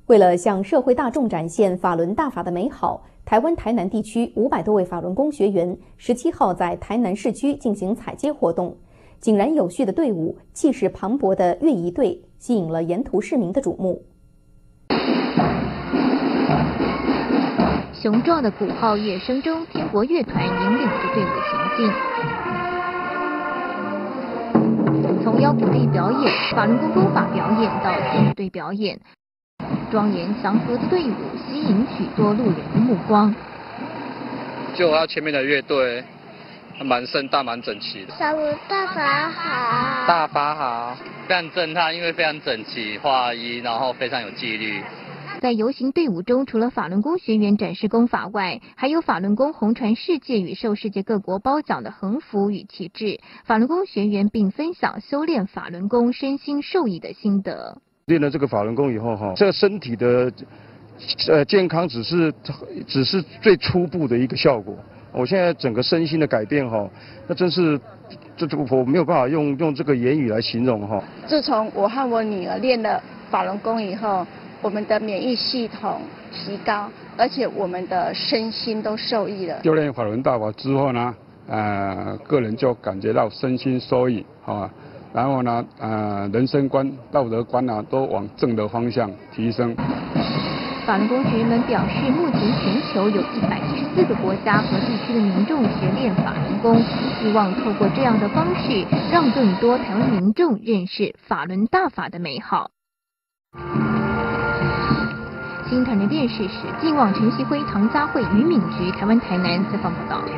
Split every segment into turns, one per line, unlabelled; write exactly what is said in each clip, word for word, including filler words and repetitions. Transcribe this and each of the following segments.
为了向社会大众展现法轮大法的美好，台湾台南地区五百多位法轮功学员十七号在台南市区进行踩街活动。井然有序的队伍，气势磅礴的乐仪队，吸引了沿途市民的瞩目。
雄壮的鼓号乐声中，天国乐团引领着队伍行进。从腰鼓励表演、法轮功功法表演到军队表演，庄严祥和的队伍吸引许多路人的目光。
就他前面的乐队，蛮盛大、蛮整齐的。
法轮大法好，
大法好，非常震撼，因为非常整齐划一，然后非常有纪律。
在游行队伍中，除了法轮功学员展示功法外，还有法轮功红传世界与受世界各国褒奖的横幅与旗帜。法轮功学员并分享修炼法轮功身心受益的心得。
练了这个法轮功以后，哈，这个身体的呃健康只是只是最初步的一个效果。我现在整个身心的改变，哈，那真是这这我没有办法用用这个言语来形容，哈。
自从我和我女儿练了法轮功以后，我们的免疫系统提高，而且我们的身心都受益了。
修炼法轮大法之后呢，呃，个人就感觉到身心受益啊，然后呢，呃，人生观、道德观啊，都往正的方向提升。
法轮功学员们表示，目前全球有一百一十四个国家和地区的民众学练法轮功，希望透过这样的方式，让更多台湾民众认识法轮大法的美好。新台南电视史进望陈锡辉、唐佳慧、于敏菊，台湾台南采访报道。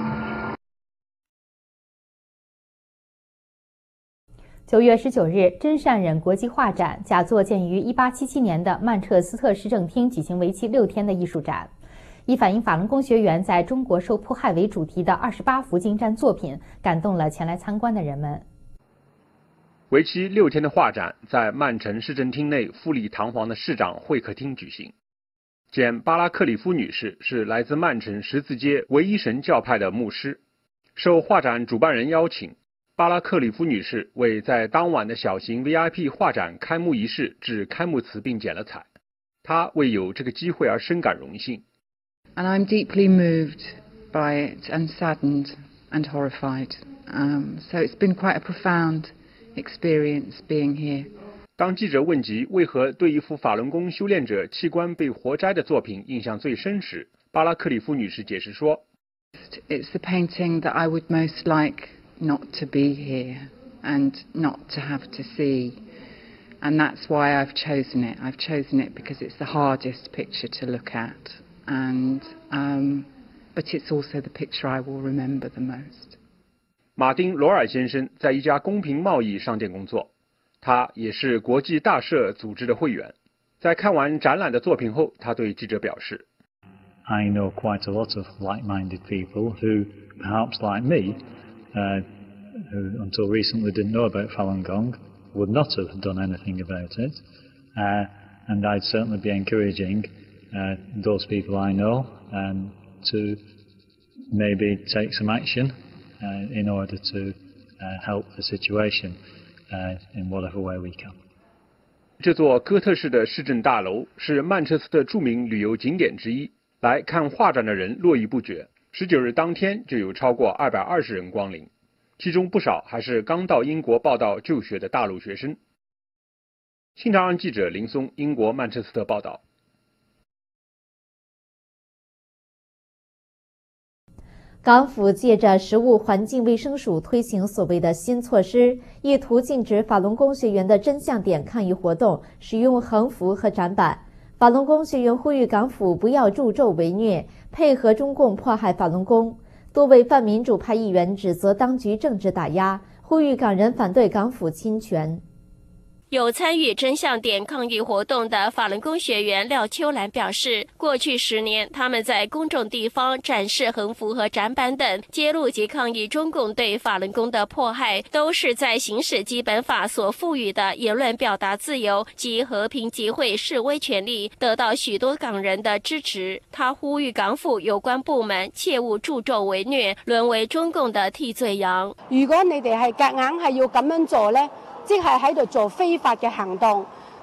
九月十九日，真善忍国际画展假作建于一八七七年的曼彻斯特市政厅举行为期六天的艺术展，以反映法轮功学员在中国受迫害为主题的二十八幅精湛作品，感动了前来参观的人们。
为期六天的画展在曼城市政厅内富丽堂皇的市长会客厅举行。简·巴拉克里夫女士是来自曼城十字街唯一神教派的牧师。受画展主办人邀请，巴拉克里夫女士为在当晚的小型 V I P 画展开幕仪式致开幕词并剪了彩。她为有这个机会而深感荣幸。
And I'm deeply moved by it and saddened and horrified. Um, so it's been quite a profound experience being here.
当记者问及为何对一幅法轮功修炼者器官被活摘的作品印象最深时，巴拉克里夫女士解释说
It's the painting that I would most like not to be here and not to have to see. And that's why I've chosen it. I've chosen it because it's the hardest picture to look at. And, um, but it's also the picture I will remember the most.
马丁·罗尔先生在一家公平贸易商店工作，他也是国际大社组织的会员。在看完展览的作品后，他对记者表示
I know quite a lot of like-minded people who, perhaps like me, uh, who until recently didn't know about Falun Gong, would not have done anything about it. Uh, and I'd certainly be encouraging uh, those people I know um, to maybe take some action Uh, in order to uh, help the situation uh, in whatever way we can.
这座哥特式的市政大楼是曼彻斯特著名旅游景点之一，来看画展的人络绎不绝。十九日当天就有超过二百二十人光临，其中不少还是刚到英国报道就学的大陆学生。新唐人记者林松，英国曼彻斯特报道。
港府借着食物环境卫生署推行所谓的新措施，意图禁止法轮功学员的真相点抗议活动使用横幅和展板。法轮功学员呼吁港府不要助纣为虐，配合中共迫害法轮功。多位泛民主派议员指责当局政治打压，呼吁港人反对港府侵权。
有参与真相点抗议活动的法轮功学员廖秋兰表示，过去十年，他们在公众地方展示横幅和展板等，揭露及抗议中共对法轮功的迫害，都是在行使基本法所赋予的言论表达自由及和平集会示威权利，得到許多港人的支持。他呼吁港府有關部門切勿助紂為虐，淪為中共的替罪羊。
如果你哋係夾硬係要咁樣做呢，即係喺度做非法嘅行動，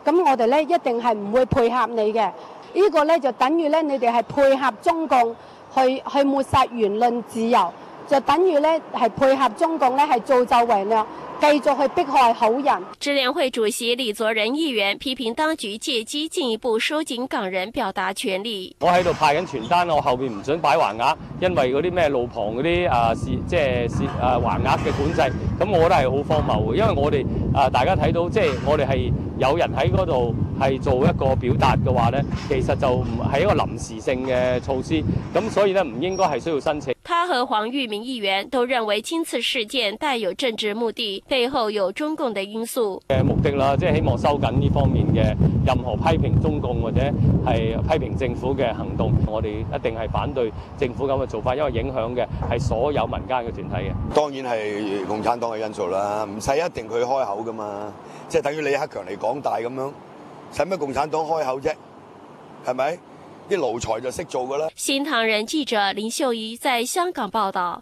咁我哋咧一定係唔會配合你嘅。呢個咧就等於咧你哋係配合中共去去抹殺言論自由，就等於咧係配合中共咧係造就為虐，繼續去迫害好人。
支聯會主席李佐仁議員批評當局借機進一步收緊港人表達權利。
我喺度派緊傳單，我後邊唔准擺橫額，因為嗰啲咩路旁嗰啲啊是即係是啊橫額嘅管制，咁我覺得係好荒謬嘅，因為我哋啊大家睇到即係我哋係有人喺嗰度係做一個表達嘅話咧，其實就唔係一個臨時性嘅措施，咁所以咧唔應該係需要申請。
他和黃玉明議員都認為今次事件帶有政治目的，背後有中共的因素。
嘅目的啦，即係希望收緊呢方面嘅任何批評中共或者係批評政府嘅行動，我哋一定係反對政府咁嘅做法，因為影響嘅係所有民間嘅團體嘅。
當然係共產黨嘅因素啦，唔使一定佢開口噶嘛，即係等於李克強嚟港大咁樣，使乜共產黨開口啫？係咪？啲奴才就識做噶啦。
新唐人記者林秀儀在香港報道。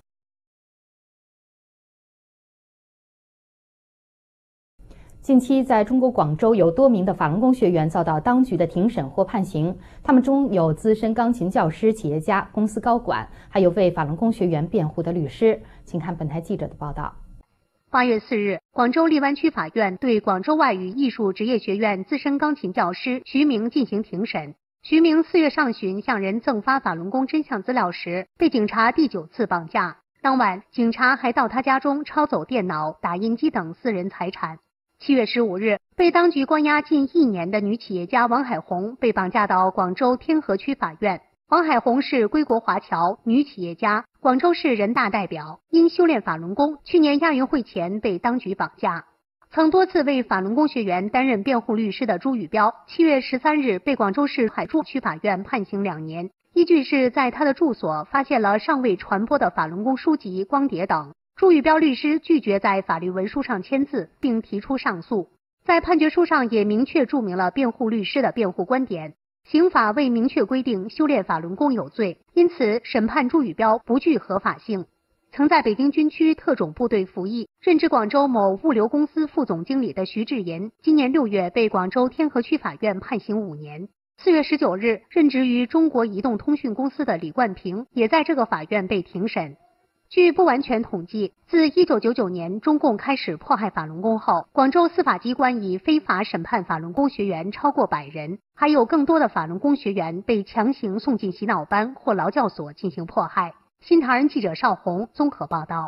近期，在中国廣州有多名的法輪功學員遭到當局的庭審或判刑，他們中有資深鋼琴教師、企業家、公司高管，還有為法輪功學員辯護的律師。請看本台記者的報道。
八月四日，廣州荔灣區法院對廣州外語藝術職業學院資深鋼琴教師徐明進行庭審。徐明四月上旬向人贈發法輪功真相資料時，被警察第九次綁架。當晚，警察還到他家中抄走電腦、打印機等私人財產。七月十五日，被當局關押近一年的女企業家王海紅被綁架到廣州天河區法院。王海紅是歸國華僑，女企業家，廣州市人大代表，因修煉法輪功，去年亞運會前被當局綁架。曾多次為法輪功學員擔任辯護律師的朱宇標，七月十三日被廣州市海珠區法院判刑兩年，依據是在他的住所發現了尚未傳播的法輪功書籍、光碟等。朱宇標律師拒絕在法律文書上簽字，並提出上訴。在判決書上也明確註明了辯護律師的辯護觀點。刑法未明確規定修煉法輪功有罪，因此審判朱宇標不具合法性。曾在北京軍區特種部隊服役、任職廣州某物流公司副總經理的徐志言，今年六月被廣州天河區法院判刑五年。四月十九日，任職於中國移動通訊公司的李冠平也在這個法院被庭審。據不完全統計，自一九九九年中共開始迫害法輪功後，廣州司法機關已非法審判法輪功學員超過百人，還有更多的法輪功學員被強行送進洗腦班或勞教所進行迫害。新唐人記者邵紅綜合報道。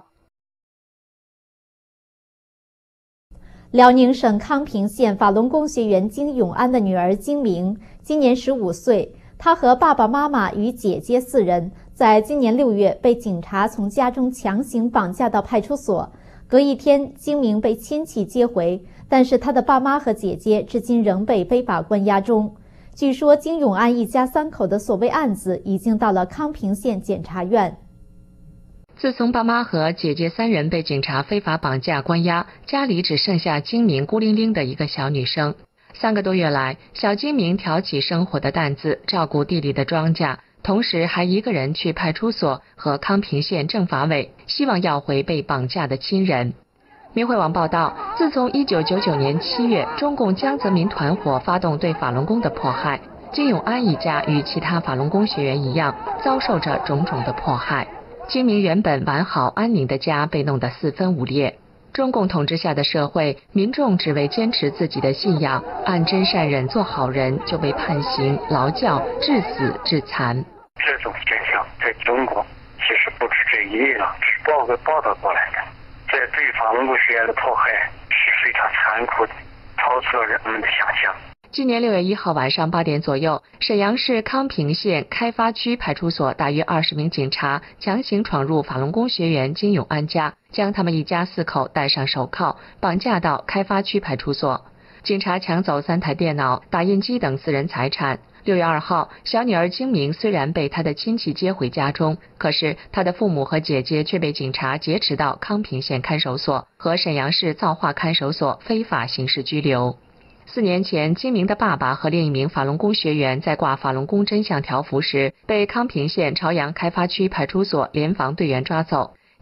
遼寧省康平縣法輪功學員金永安的女兒金明今年十五歲，她和爸爸媽媽與姐姐四人在今年六月被警察從家中強行綁架到派出所。隔一天，金明被親戚接回，但是她的爸媽和姐姐至今仍被非法關押中。據說金永安一家三口的所謂案子已經到了康平縣檢察院。
自從爸媽和姐姐三人被警察非法綁架關押，家裡只剩下金明孤零零的一個小女生。三個多月來，小金明挑起生活的擔子，照顧地裡的莊稼，同時還一個人去派出所和康平縣政法委，希望要回被綁架的親人。明慧網報道，自從一九九九年七月，中共江澤民團夥發動對法輪功的迫害，金永安一家與其他法輪功學員一樣，遭受着種種的迫害。金明原本完好安寧的家被弄得四分五裂。中共統治下的社會，民眾只為堅持自己的信仰，按真善忍做好人，就被判刑、勞教、致死、致殘。
這種真相在中國其實不止這一例了，是報個報道過來的。這對法輪功學員的迫害是非常殘酷的，超出了人們的想象。
今年六月一號晚上八點左右，瀋陽市康平縣開發區派出所大約二十名警察強行闖入法輪功學員金永安家，將他們一家四口戴上手銬，綁架到開發區派出所。警察搶走三台電腦、打印機等私人財產。六月二號，小女兒金明雖然被她的親戚接回家中，可是她的父母和姐姐卻被警察劫持到康平縣看守所和瀋陽市造化看守所非法刑事拘留。四年前，金明的爸爸和另一名法輪功學員在掛法輪功真相條幅時，被康平縣朝陽開發區派出所聯防隊員抓走。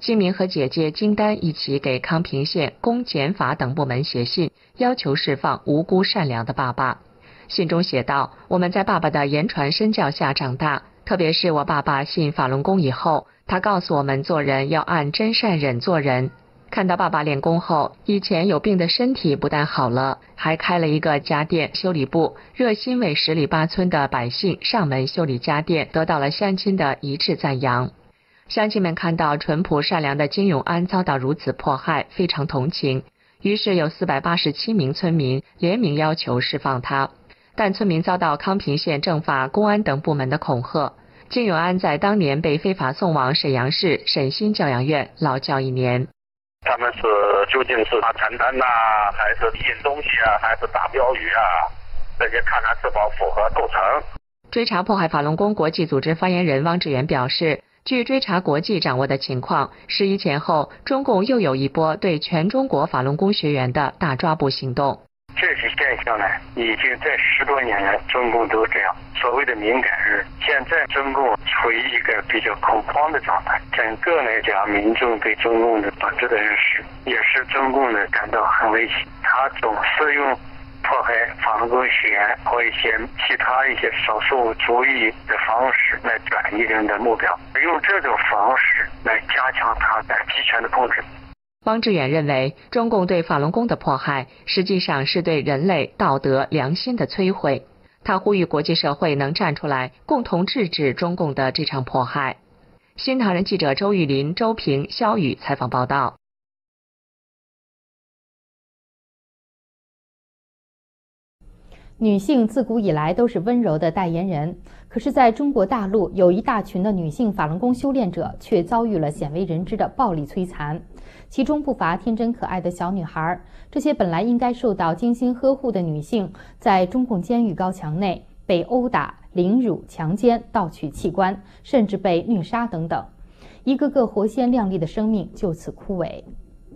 金明和姐姐金丹一起给康平县公检法等部门写信，要求释放无辜善良的爸爸。信中写道：我们在爸爸的言传身教下长大，特别是我爸爸信法轮功以后，他告诉我们做人要按真善忍做人。看到爸爸练功后，以前有病的身体不但好了，还开了一个家电修理部，热心为十里八村的百姓上门修理家电，得到了乡亲的一致赞扬。乡亲们看到淳朴善良的金永安遭到如此迫害，非常同情，于是有四百八十七名村民联名要求释放他。但村民遭到康平县政法、公安等部门的恐吓，金永安在当年被非法送往沈阳市沈心教养院劳教一年。
他们是究竟是发传单呐、啊，还是印东西啊，还是打标语啊？这些看看是否符合构成。
追查迫害法轮功国际组织发言人汪志远表示，据追查国际掌握的情况，十一前后，中共又有一波对全中国法轮功学员的大抓捕行动。
这些现象呢，已经在十多年来，中共都这样。所谓的敏感日，现在中共处于一个比较恐慌的状态。整个来讲，民众对中共的本质的认识，也是中共呢感到很危险。他总是用迫害法轮功学员和一些其他一些少数族裔的方式来转移人的目标，用这种方式来加强他在集权的控制。
汪志远认为，中共对法轮功的迫害实际上是对人类道德良心的摧毁。他呼吁国际社会能站出来，共同制止中共的这场迫害。新唐人记者周玉林、周平、肖宇采访报道。
女性自古以来都是温柔的代言人，可是在中国大陆，有一大群的女性法轮功修炼者却遭遇了鲜为人知的暴力摧残，其中不乏天真可爱的小女孩。这些本来应该受到精心呵护的女性，在中共监狱高墙内被殴打、凌辱、强奸、盗取器官，甚至被虐杀等等，一个个活鲜亮丽的生命就此枯萎。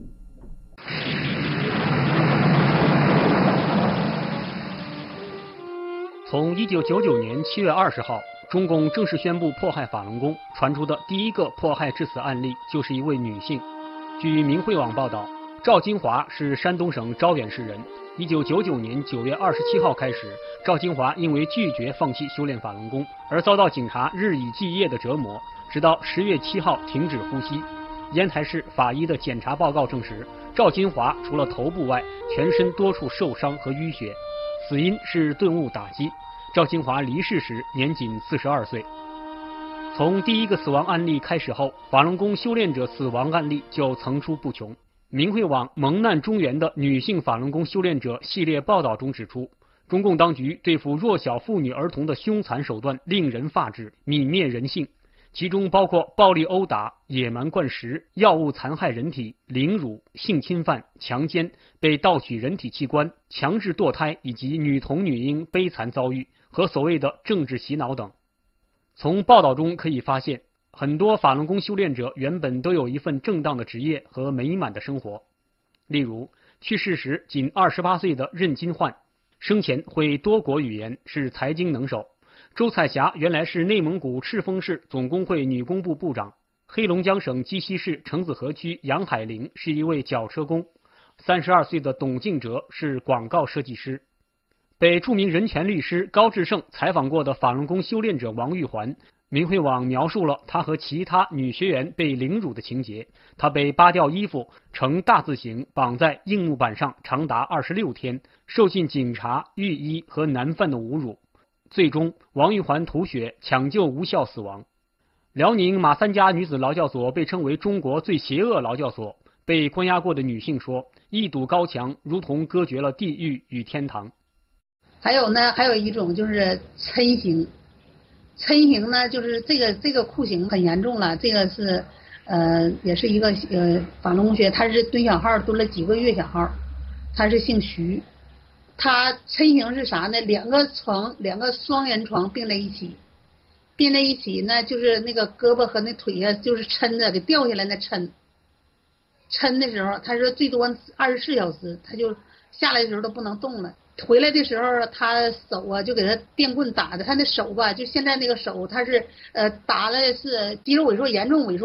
从一九九九年七月二十号，中共正式宣布迫害法轮功，传出的第一个迫害致死案例就是一位女性。据明慧网报道，赵金华是山东省招远市人。一九九九年九月二十七号开始，赵金华因为拒绝放弃修炼法轮功，而遭到警察日以继夜的折磨，直到十月七号停止呼吸。烟台市法医的检查报告证实，赵金华除了头部外，全身多处受伤和淤血。死因是钝物打击。赵金华离世时年仅四十二岁。从第一个死亡案例开始后，法轮功修炼者死亡案例就层出不穷。明慧网蒙难中原的女性法轮功修炼者系列报道中指出，中共当局对付弱小妇女儿童的凶残手段令人发指，泯灭人性，其中包括暴力殴打、野蛮灌食、药物残害人体、凌辱、性侵犯、强奸、被盗取人体器官、强制堕胎以及女童女婴悲惨遭遇和所谓的政治洗脑等。从报道中可以发现，很多法轮功修炼者原本都有一份正当的职业和美满的生活。例如，去世时仅二十八岁的任金焕，生前会多国语言，是财经能手。周彩霞原来是内蒙古赤峰市总工会女工部部长。黑龙江省鸡西市橙子河区杨海玲是一位绞车工。三十二岁的董敬哲是广告设计师。被著名人权律师高志胜采访过的法轮功修炼者王玉环，明慧网描述了她和其他女学员被凌辱的情节。她被扒掉衣服，呈大字形绑在硬木板上长达二十六天，受尽警察、狱医和男犯的侮辱。最终，王玉环吐血抢救无效死亡。辽宁马三家女子劳教所被称为中国最邪恶劳教所。被关押过的女性说，一堵高墙如同隔绝了地狱与天堂。
还有呢，还有一种就是抻刑，抻刑呢就是这个这个酷刑很严重了，这个是呃也是一个呃法轮功学，他是蹲小号蹲了几个月小号，他是姓徐，他抻刑是啥呢？两个床两个双人床并在一起，并在一起呢就是那个胳膊和那腿呀、啊、就是抻的给掉下来那抻，抻的时候他说最多二十四小时，他就下来的时候都不能动了。回来的时候，他手啊就给他电棍打的，他那手吧，就现在那个手，他是呃打了是肌肉萎缩严重萎缩，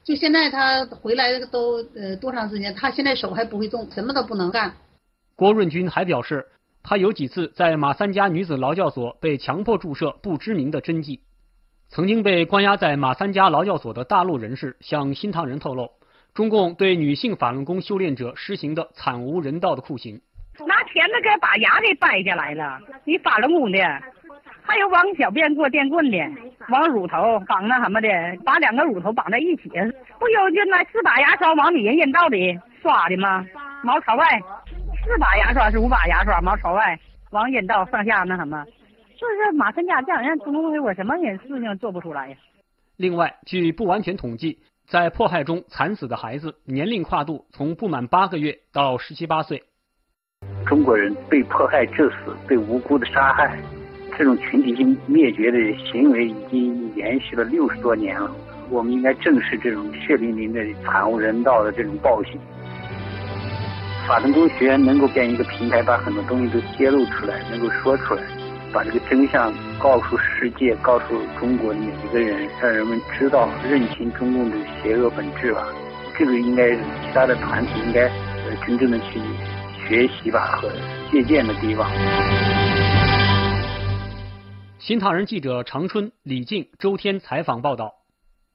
就现在他回来都呃多长时间，他现在手还不会动，什么都不能干。
郭润军还表示，他有几次在马三家女子劳教所被强迫注射不知名的针剂。曾经被关押在马三家劳教所的大陆人士向新唐人透露，中共对女性法轮功修炼者施行的惨无人道的酷刑。
拿钳子给把牙给掰下来了，你法轮功的，还有往小便做电棍的，往乳头绑那什么的，把两个乳头绑在一起，不有就那四把牙刷往里人阴道里刷的吗？毛朝外，四把牙刷是五把牙刷，毛朝外往阴道上下那什么，就是马三家这样人中共我什么人事情做不出来呀。
另外，据不完全统计，在迫害中惨死的孩子年龄跨度从不满八个月到十七八岁。
中国人被迫害致死、被无辜的杀害，这种群体性灭绝的行为已经延续了六十多年了。我们应该正视这种血淋淋的惨无人道的这种暴行。法轮功学员能够变一个平台，把很多东西都揭露出来，能够说出来，把这个真相告诉世界，告诉中国的每一个人，让人们知道、认清中共的邪恶本质吧。这个应该是其他的团体应该呃真正的去学习吧和借鉴的地方。
新唐人记者常春、李静、周天采访报道。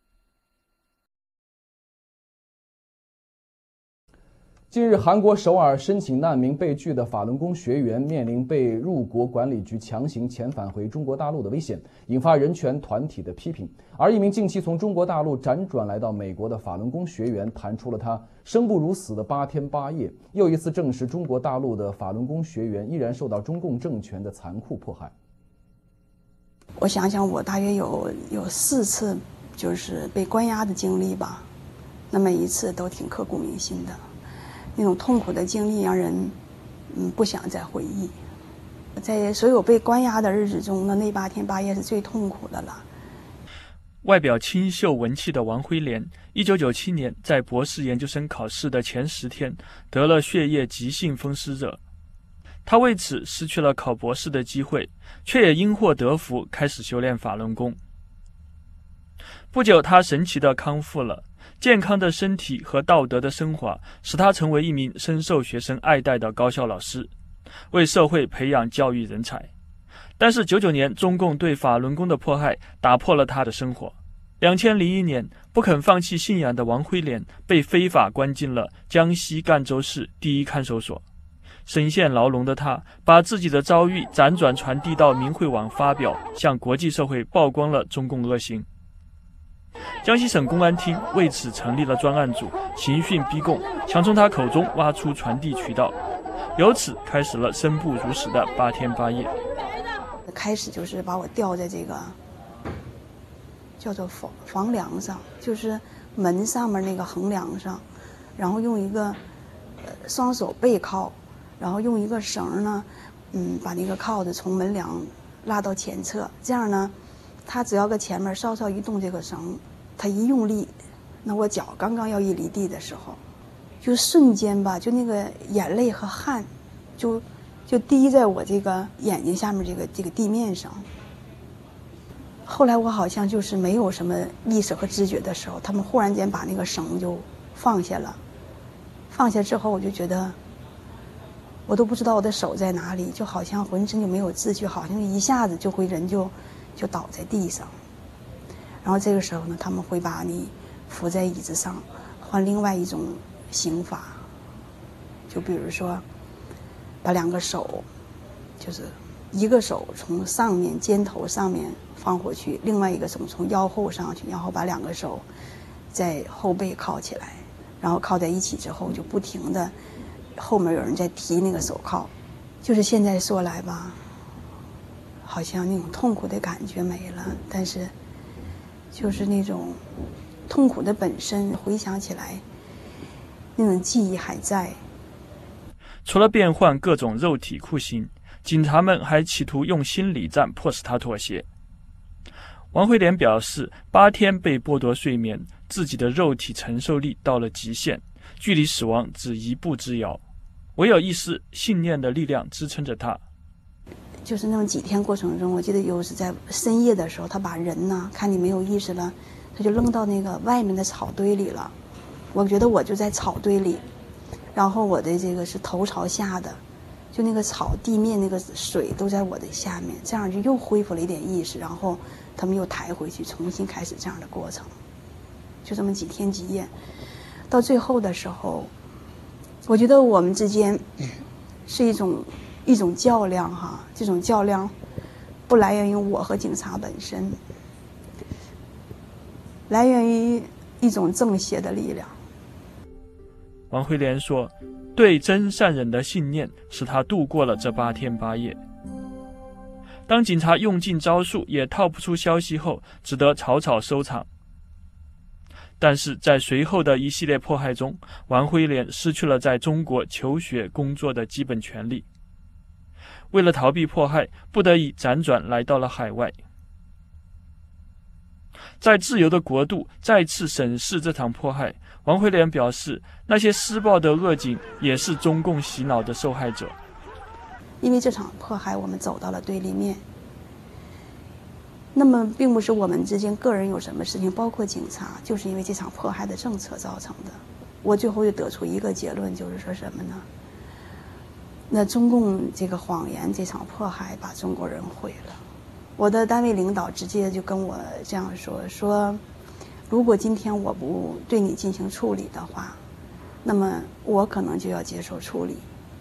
近日，韩国首尔申请难民被拒的法轮功学员面临被入国管理局强行遣返回中国大陆的危险，引发人权团体的批评。而一名近期从中国大陆辗转来到美国的法轮功学员谈出了他生不如死的八天八夜，又一次证实中国大陆的法轮功学员依然受到中共政权的残酷迫害。
我想想，我大约有有四次就是被关押的经历吧，那每一次都挺刻骨铭心的。那种痛苦的经历让人嗯不想再回忆。在所有被关押的日子中，那那八天八夜是最痛苦的了。
外表清秀文气的王辉莲，一九九七年在博士研究生考试的前十天得了血液急性风湿热，他为此失去了考博士的机会，却也因祸得福，开始修炼法轮功。不久，他神奇地康复了。健康的身体和道德的升华，使他成为一名深受学生爱戴的高校老师，为社会培养教育人才。但是九九年中共对法轮功的迫害打破了他的生活。两千零一年，不肯放弃信仰的王辉莲被非法关进了江西赣州市第一看守所。深陷牢笼的他，把自己的遭遇辗转传递到明慧网发表，向国际社会曝光了中共恶行。江西省公安厅为此成立了专案组，刑讯逼供，想从他口中挖出传递渠道，由此开始了生不如死的八天八夜。
开始就是把我吊在这个叫做房房梁上，就是门上面那个横梁上，然后用一个呃双手背靠，然后用一个绳呢，嗯，把那个铐子从门梁拉到前侧，这样呢。他只要搁前面稍稍一动这个绳，他一用力，那我脚刚刚要一离地的时候，就瞬间吧，就那个眼泪和汗，就就滴在我这个眼睛下面这个这个地面上。后来我好像就是没有什么意识和知觉的时候，他们忽然间把那个绳就放下了，放下之后我就觉得，我都不知道我的手在哪里，就好像浑身就没有知觉，好像一下子就会人就。就倒在地上，然后这个时候呢，他们会把你扶在椅子上，换另外一种刑法，就比如说，把两个手，就是一个手从上面肩头上面放回去，另外一个手从腰后上去，然后把两个手在后背铐起来，然后铐在一起之后，就不停的后面有人在提那个手铐，就是现在说来吧。好像那种痛苦的感觉没了，但是就是那种痛苦的本身，回想起来，那种记忆还在。
除了变换各种肉体酷刑，警察们还企图用心理战迫使他妥协。王慧莲表示，八天被剥夺睡眠，自己的肉体承受力到了极限，距离死亡只一步之遥，唯有一丝信念的力量支撑着他。
就是那种几天过程中，我记得有时在深夜的时候，他把人呢，看你没有意识了， 他就扔到那个外面的草堆里了。我觉得我就在草堆里，然后我的这个是头朝下的，就那个草地面那个水都在我的下面，这样就又恢复了一点意识，然后他们又抬回去，重新开始这样的过程，就这么几天几夜，到最后的时候，我觉得我们之间是一种一种较量哈，这种较量不来源于我和警察本身，来源于一种正邪的力量。
王慧莲说，对真善忍的信念使他度过了这八天八夜。当警察用尽招数也套不出消息后，只得草草收场。但是在随后的一系列迫害中，王慧莲失去了在中国求学工作的基本权利。为了逃避迫害，不得已辗转来到了海外。在自由的国度再次审视这场迫害，王慧莲表示，那些施暴的恶警也是中共洗脑的受害者。
因为这场迫害，我们走到了对立面。那么，并不是我们之间个人有什么事情，包括警察，就是因为这场迫害的政策造成的。我最后就得出一个结论，就是说什么呢？那中共这个谎言，这场迫害把中国人毁了。我的单位领导直接就跟我这样说：说，如果今天我不对你进行处理的话，那么我可能就要接受处理。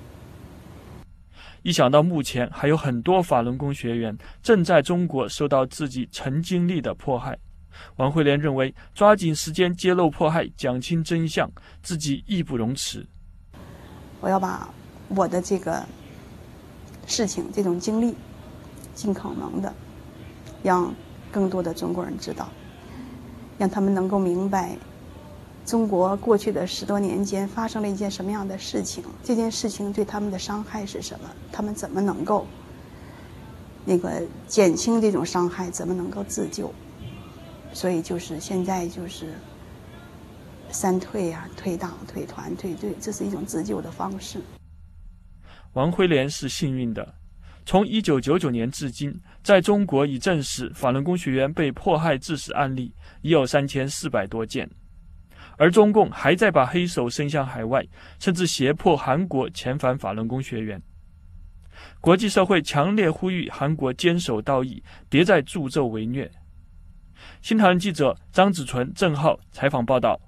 一想到目前还有很多法轮功学员正在中国受到自己曾经历的迫害，王慧莲认为抓紧时间揭露迫害，讲清真相，自己义不容辞。
我要把我的这个事情、这种经历，尽可能的让更多的中国人知道，让他们能够明白中国过去的十多年间发生了一件什么样的事情，这件事情对他们的伤害是什么，他们怎么能够那个减轻这种伤害，怎么能够自救。所以就是现在就是三退啊，退党、退团、退队，这是一种自救的方式。
王慧莲是幸运的，从一九九九年至今，在中国已证实法轮功学员被迫害致死案例已有三千四百多件。而中共还在把黑手伸向海外，甚至胁迫韩国遣返法轮功学员。国际社会强烈呼吁韩国坚守道义，别再助纣为虐。新唐人记者张子纯、郑浩采访报道。